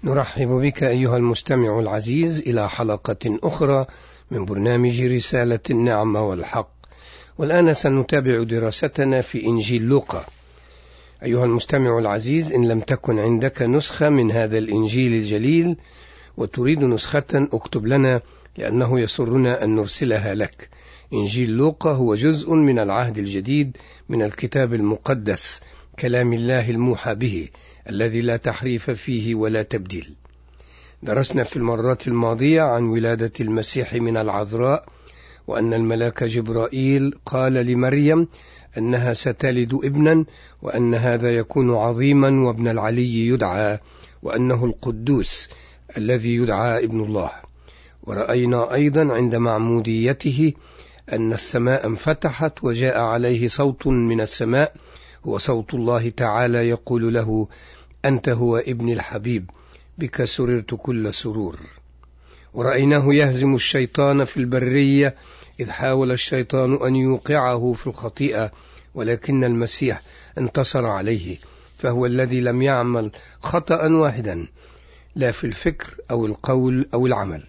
نرحب بك أيها المستمع العزيز إلى حلقة أخرى من برنامج رسالة النعمة والحق، والآن سنتابع دراستنا في إنجيل لوقا. أيها المستمع العزيز، إن لم تكن عندك نسخة من هذا الإنجيل الجليل وتريد نسخة اكتب لنا، لأنه يسرنا أن نرسلها لك. إنجيل لوقا هو جزء من العهد الجديد من الكتاب المقدس، كلام الله الموحى به الذي لا تحريف فيه ولا تبديل. درسنا في المرات الماضية عن ولادة المسيح من العذراء، وأن الملاك جبرائيل قال لمريم أنها ستلد ابنا، وأن هذا يكون عظيما وابن العلي يدعى، وأنه القدوس الذي يدعى ابن الله. ورأينا أيضا عند معموديته أن السماء انفتحت وجاء عليه صوت من السماء، هو صوت الله تعالى يقول له: أنت هو ابن الحبيب، بك سررت كل سرور. ورأيناه يهزم الشيطان في البرية إذ حاول الشيطان أن يوقعه في الخطيئة، ولكن المسيح انتصر عليه، فهو الذي لم يعمل خطأ واحدا، لا في الفكر أو القول أو العمل.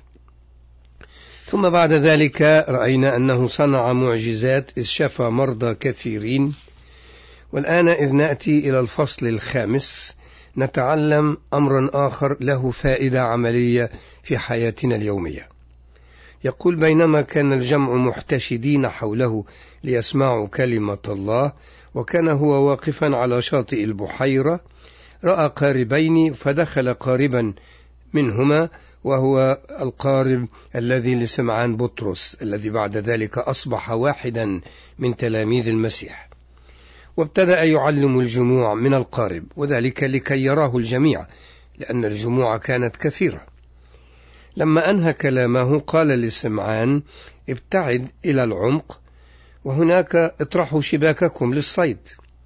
ثم بعد ذلك رأينا أنه صنع معجزات إذ شفى مرضى كثيرين. والآن إذ نأتي إلى الفصل الخامس نتعلم أمرا آخر له فائدة عملية في حياتنا اليومية. يقول: بينما كان الجمع محتشدين حوله ليسمعوا كلمة الله، وكان هو واقفا على شاطئ البحيرة، رأى قاربين، فدخل قاربا منهما، وهو القارب الذي لسمعان بطرس، الذي بعد ذلك أصبح واحدا من تلاميذ المسيح. وابتدأ يعلم الجموع من القارب، وذلك لكي يراه الجميع، لأن الجموع كانت كثيرة. لما أنهى كلامه قال لسمعان: ابتعد إلى العمق، وهناك اطرحوا شباككم للصيد.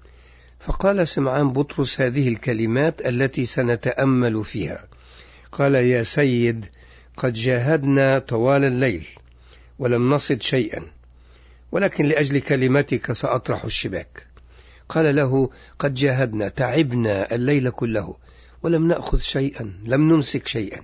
فقال سمعان بطرس هذه الكلمات التي سنتأمل فيها، قال: يا سيد، قد جاهدنا طوال الليل ولم نصد شيئا، ولكن لأجل كلمتك سأطرح الشباك. قال له: قد جاهدنا، تعبنا الليل كله ولم نأخذ شيئا، لم نمسك شيئا.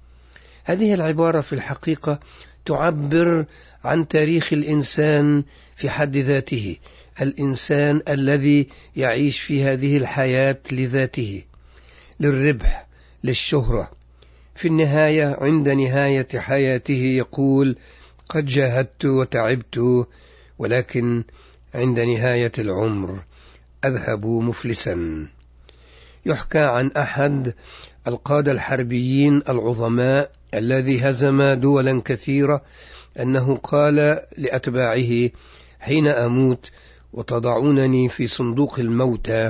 هذه العبارة في الحقيقة تعبر عن تاريخ الإنسان في حد ذاته، الإنسان الذي يعيش في هذه الحياة لذاته، للربح، للشهرة. في النهاية، عند نهاية حياته يقول: قد جاهدت وتعبت، ولكن عند نهاية العمر أذهب مفلسا. يحكى عن أحد القادة الحربيين العظماء الذي هزم دولا كثيرة أنه قال لأتباعه: حين أموت وتضعونني في صندوق الموتى،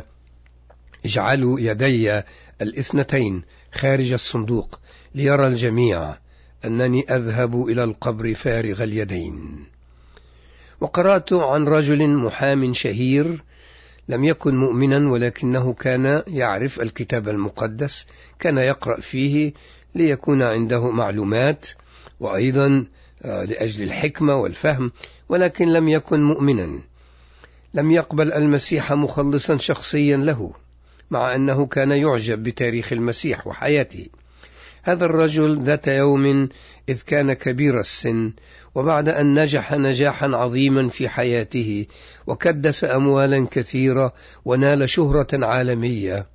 اجعلوا يدي الاثنتين خارج الصندوق ليرى الجميع أنني أذهب إلى القبر فارغ اليدين. وقرأت عن رجل محام شهير لم يكن مؤمنا، ولكنه كان يعرف الكتاب المقدس، كان يقرأ فيه ليكون عنده معلومات، وأيضا لأجل الحكمة والفهم، ولكن لم يكن مؤمنا، لم يقبل المسيح مخلصا شخصيا له، مع أنه كان يعجب بتاريخ المسيح وحياته. هذا الرجل ذات يوم إذ كان كبير السن، وبعد أن نجح نجاحا عظيما في حياته وكدس أموالا كثيرة ونال شهرة عالمية،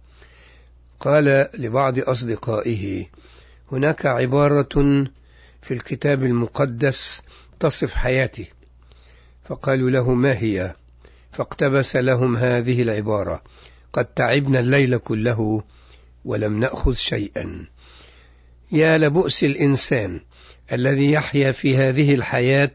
قال لبعض أصدقائه: هناك عبارة في الكتاب المقدس تصف حياتي. فقالوا له: ما هي؟ فاقتبس لهم هذه العبارة: قد تعبنا الليل كله ولم نأخذ شيئا. يا لبؤس الإنسان الذي يحيا في هذه الحياة،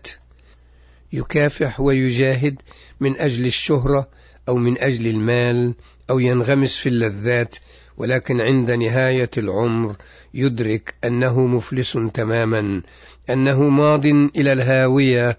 يكافح ويجاهد من أجل الشهرة أو من أجل المال أو ينغمس في اللذات، ولكن عند نهاية العمر يدرك أنه مفلس تماما، أنه ماض إلى الهاوية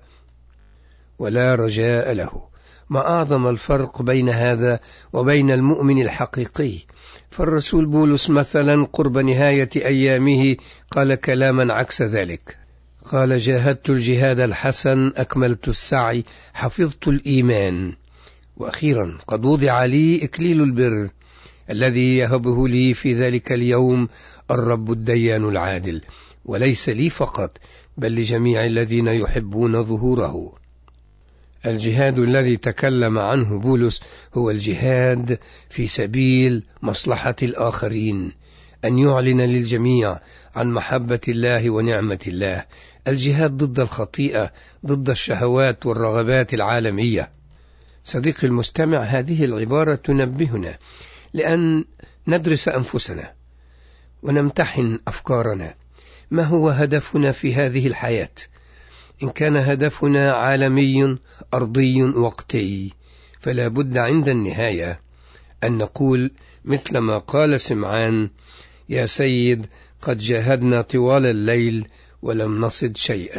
ولا رجاء له. ما أعظم الفرق بين هذا وبين المؤمن الحقيقي. فالرسول بولس مثلا قرب نهاية أيامه قال كلاما عكس ذلك، قال: جاهدت الجهاد الحسن، أكملت السعي، حفظت الإيمان، وأخيرا قد وضع لي إكليل البر الذي يهبه لي في ذلك اليوم الرب الديان العادل، وليس لي فقط بل لجميع الذين يحبون ظهوره. الجهاد الذي تكلم عنه بولس هو الجهاد في سبيل مصلحة الآخرين، أن يعلن للجميع عن محبة الله ونعمة الله، الجهاد ضد الخطيئة، ضد الشهوات والرغبات العالمية. صديقي المستمع، هذه العبارة تنبهنا لأن ندرس أنفسنا ونمتحن أفكارنا. ما هو هدفنا في هذه الحياة؟ إن كان هدفنا عالمي أرضي وقتي، فلا بد عند النهاية أن نقول مثل ما قال سمعان: يا سيد، قد جاهدنا طوال الليل ولم نصد شيئا.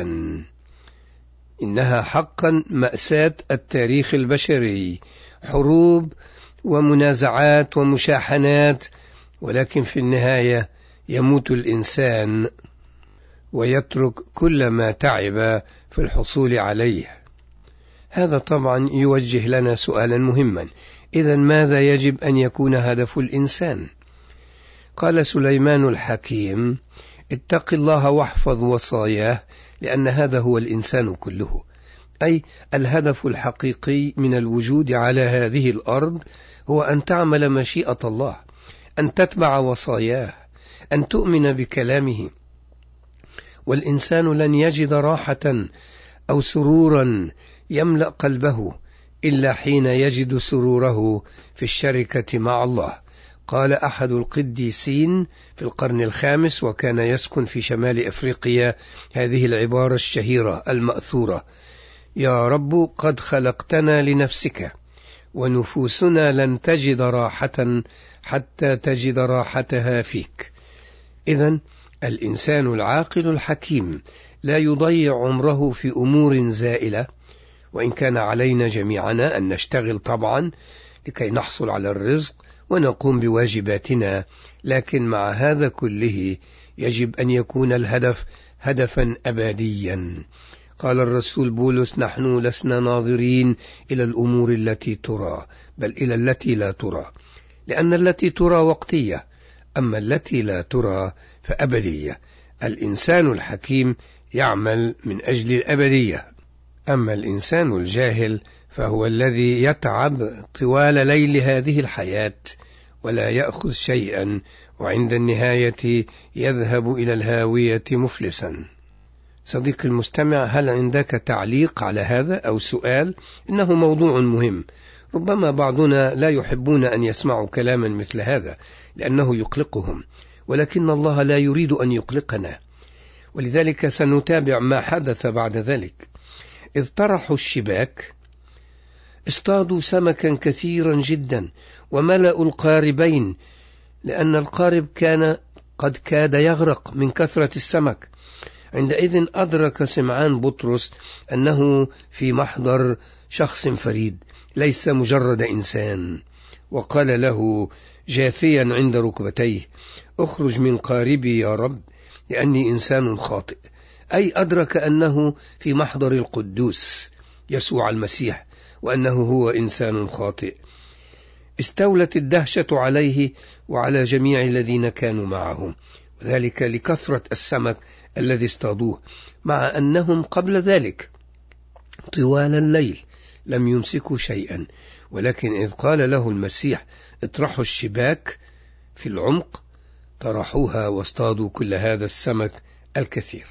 إنها حقا مأساة التاريخ البشري، حروب ومنازعات ومشاحنات، ولكن في النهاية يموت الإنسان ويترك كل ما تعب في الحصول عليه. هذا طبعا يوجه لنا سؤالا مهما: إذن ماذا يجب أن يكون هدف الإنسان؟ قال سليمان الحكيم: اتق الله واحفظ وصاياه، لأن هذا هو الإنسان كله. أي الهدف الحقيقي من الوجود على هذه الأرض هو أن تعمل مشيئة الله، أن تتبع وصاياه، أن تؤمن بكلامه. والإنسان لن يجد راحة أو سرورا يملأ قلبه إلا حين يجد سروره في الشركة مع الله. قال أحد القديسين في القرن الخامس وكان يسكن في شمال أفريقيا هذه العبارة الشهيرة المأثورة: يا رب، قد خلقتنا لنفسك، ونفوسنا لن تجد راحة حتى تجد راحتها فيك. إذن الإنسان العاقل الحكيم لا يضيع عمره في أمور زائلة، وإن كان علينا جميعنا أن نشتغل طبعا لكي نحصل على الرزق ونقوم بواجباتنا، لكن مع هذا كله يجب أن يكون الهدف هدفا أبديا. قال الرسول بولس: نحن لسنا ناظرين إلى الأمور التي ترى، بل إلى التي لا ترى، لأن التي ترى وقتية، أما التي لا ترى فأبدية. الإنسان الحكيم يعمل من أجل الأبدية، أما الإنسان الجاهل فهو الذي يتعب طوال ليل هذه الحياة ولا يأخذ شيئا، وعند النهاية يذهب إلى الهاوية مفلسا. صديقي المستمع، هل عندك تعليق على هذا أو سؤال؟ إنه موضوع مهم، ربما بعضنا لا يحبون أن يسمعوا كلاما مثل هذا لأنه يقلقهم، ولكن الله لا يريد أن يقلقنا، ولذلك سنتابع ما حدث بعد ذلك. إذ طرحوا الشباك اصطادوا سمكا كثيرا جدا وملأوا القاربين، لأن القارب كان قد كاد يغرق من كثرة السمك. عندئذ أدرك سمعان بطرس أنه في محضر شخص فريد، ليس مجرد إنسان، وقال له جاثيا عند ركبتيه: اخرج من قاربي يا رب، لأني إنسان خاطئ. أي أدرك أنه في محضر القدوس يسوع المسيح، وأنه هو إنسان خاطئ. استولت الدهشة عليه وعلى جميع الذين كانوا معهم، وذلك لكثرة السمك الذي اصطادوه، مع أنهم قبل ذلك طوال الليل لم يمسكوا شيئا. ولكن إذ قال له المسيح: اطرحوا الشباك في العمق، طرحوها واصطادوا كل هذا السمك الكثير.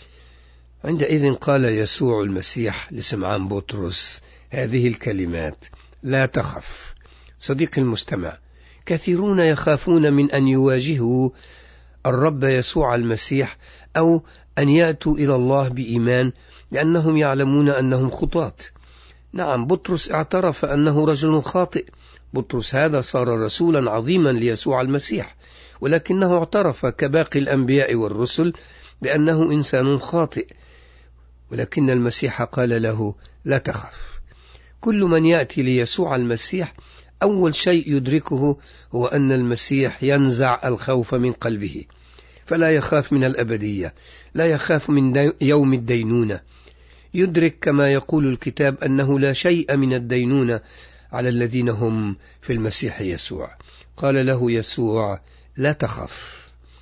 عندئذ قال يسوع المسيح لسمعان بطرس هذه الكلمات: لا تخف. صديقي المستمع، كثيرون يخافون من أن يواجهوا الرب يسوع المسيح أو أن يأتوا إلى الله بإيمان، لأنهم يعلمون أنهم خطاة. نعم، بطرس اعترف أنه رجل خاطئ. بطرس هذا صار رسولا عظيما ليسوع المسيح، ولكنه اعترف كباقي الأنبياء والرسل بأنه إنسان خاطئ. ولكن المسيح قال له: لا تخف. كل من يأتي ليسوع المسيح أول شيء يدركه هو أن المسيح ينزع الخوف من قلبه، فلا يخاف من الأبدية، لا يخاف من يوم الدينونة. يدرك كما يقول الكتاب أنه لا شيء من الدينونة على الذين هم في المسيح يسوع. قال له يسوع: لا تخف.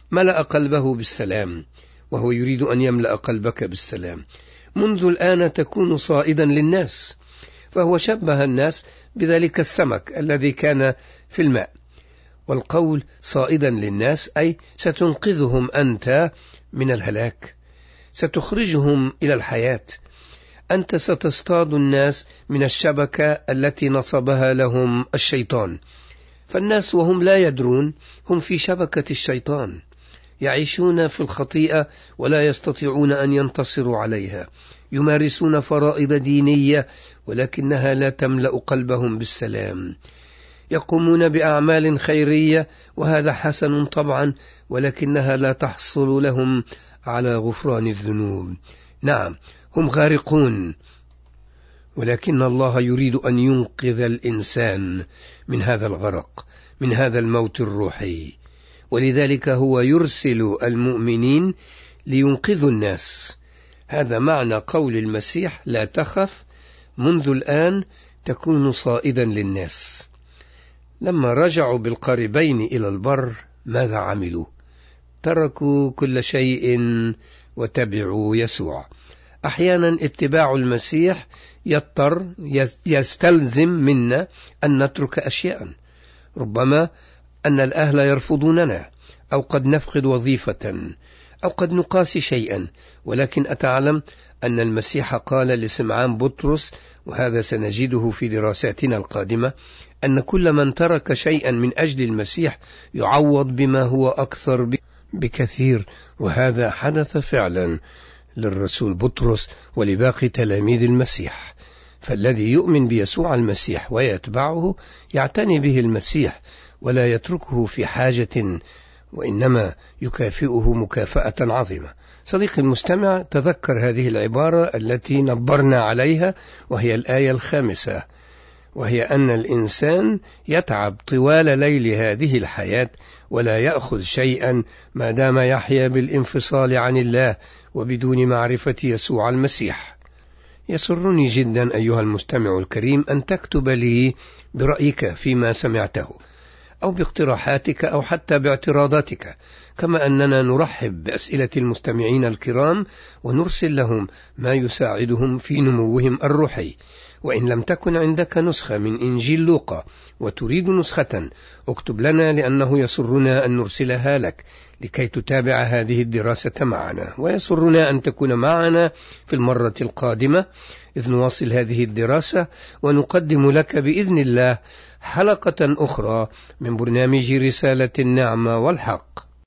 ملأ قلبه بالسلام، وهو يريد أن يملأ قلبك بالسلام. منذ الآن تكون صائدا للناس. فهو شبه الناس بذلك السمك الذي كان في الماء. والقول صائدا للناس أي ستنقذهم أنت من الهلاك، ستخرجهم إلى الحياة. أنت ستصطاد الناس من الشبكة التي نصبها لهم الشيطان. فالناس وهم لا يدرون هم في شبكة الشيطان، يعيشون في الخطيئة ولا يستطيعون أن ينتصروا عليها، يمارسون فرائض دينية ولكنها لا تملأ قلبهم بالسلام، يقومون بأعمال خيرية وهذا حسن طبعا، ولكنها لا تحصل لهم على غفران الذنوب. نعم، هم غارقون، ولكن الله يريد أن ينقذ الإنسان من هذا الغرق، من هذا الموت الروحي، ولذلك هو يرسل المؤمنين لينقذوا الناس. هذا معنى قول المسيح: لا تخف، منذ الآن تكون صائدا للناس. لما رجعوا بالقاربين إلى البر ماذا عملوا؟ تركوا كل شيء وتبعوا يسوع. أحيانا اتباع المسيح يستلزم منا أن نترك أشياء، ربما أن الأهل يرفضوننا، أو قد نفقد وظيفة، أو قد نقاسي شيئا، ولكن أتعلم أن المسيح قال لسمعان بطرس، وهذا سنجده في دراساتنا القادمة، أن كل من ترك شيئا من أجل المسيح يعوض بما هو أكثر بكثير. وهذا حدث فعلا للرسول بطرس ولباقي تلاميذ المسيح. فالذي يؤمن بيسوع المسيح ويتبعه يعتني به المسيح ولا يتركه في حاجة، وإنما يكافئه مكافأة عظيمة. صديقي المستمع، تذكر هذه العبارة التي نبرنا عليها، وهي الآية 5، وهي أن الإنسان يتعب طوال ليل هذه الحياة ولا يأخذ شيئا ما دام يحيا بالانفصال عن الله وبدون معرفة يسوع المسيح. يسرني جدا أيها المستمع الكريم أن تكتب لي برأيك فيما سمعته، أو باقتراحاتك، أو حتى باعتراضاتك، كما أننا نرحب بأسئلة المستمعين الكرام ونرسل لهم ما يساعدهم في نموهم الروحي. وإن لم تكن عندك نسخة من إنجيل لوقا وتريد نسخة، اكتب لنا، لأنه يسرنا أن نرسلها لك لكي تتابع هذه الدراسة معنا. ويسرنا أن تكون معنا في المرة القادمة إذ نواصل هذه الدراسة ونقدم لك بإذن الله حلقة أخرى من برنامج رسالة النعمة والحق.